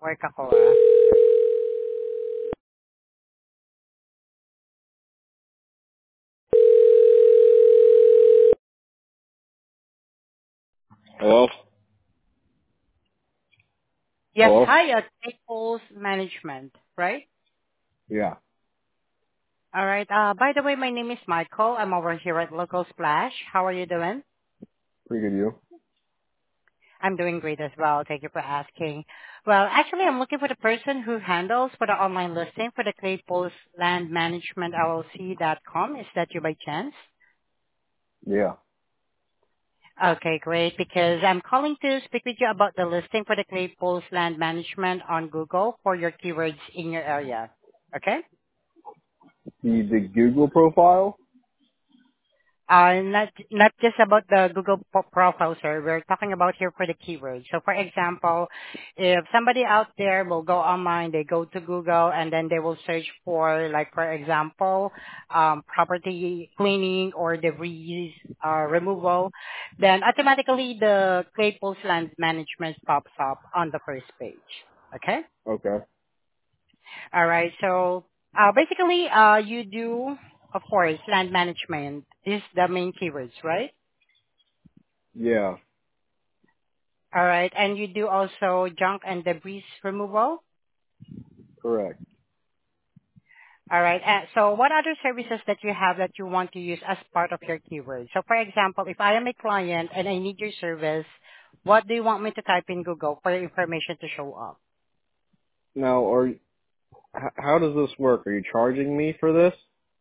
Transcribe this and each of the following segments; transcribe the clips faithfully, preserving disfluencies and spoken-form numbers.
Work ako ah. Hello? Yes, Hello? hi, uh, Staples Management, right? Yeah. All right. Uh, by the way, my name is Michael. I'm over here at Local Splash. How are you doing? Pretty good, you? I'm doing great as well. Thank you for asking. Well, actually, I'm looking for the person who handles for the online listing for the Claypool's Land Management L L C dot com. Is that you by chance? Yeah. Okay, great. Because I'm calling to speak with you about the listing for the Claypool's Land Management on Google for your keywords in your area. Okay? The, the Google profile? Uh, not not just about the Google po- profile, sir. We're talking about here for the keywords. So, for example, if somebody out there will go online, they go to Google and then they will search for, like, for example, um, property cleaning or debris uh, removal, then automatically the Claypool's Land Management pops up on the first page. Okay. Okay. All right. So uh, basically, uh, you do, of course, land management is the main keywords, right? Yeah. All right. And you do also junk and debris removal. Correct. All right. Uh, so what other services that you have that you want to use as part of your keyword? So for example, if I am a client and I need your service, what do you want me to type in Google for your information to show up? Now, are h- how does this work? Are you charging me for this?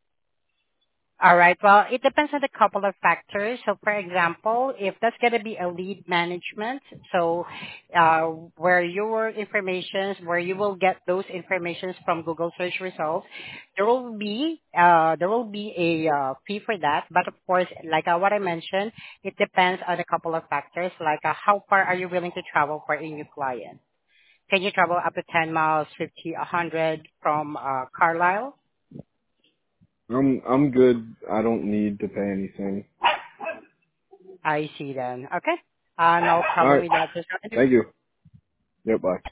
All right. Well, it depends on a couple of factors. So, for example, if that's going to be a lead management, so uh, where your informations, where you will get those informations from Google search results, there will be uh, there will be a uh, fee for that. But of course, like uh, what I mentioned, it depends on a couple of factors, like uh, how far are you willing to travel for a new client? Can you travel up to ten miles, fifty, one hundred from uh, Carlisle? I'm I'm good. I don't need to pay anything. I see then. Okay. Uh, no All problem right. with that. Just Thank you. Yep. Bye.